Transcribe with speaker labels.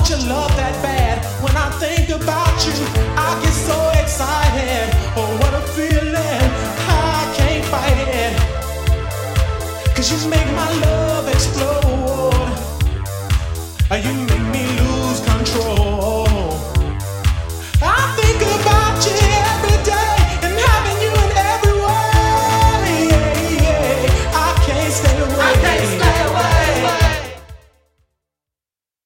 Speaker 1: your love that bad. When I think about you, I get so excited. Oh, what a feeling, I can't fight it. 'Cause you make my love explode. You make me lose control.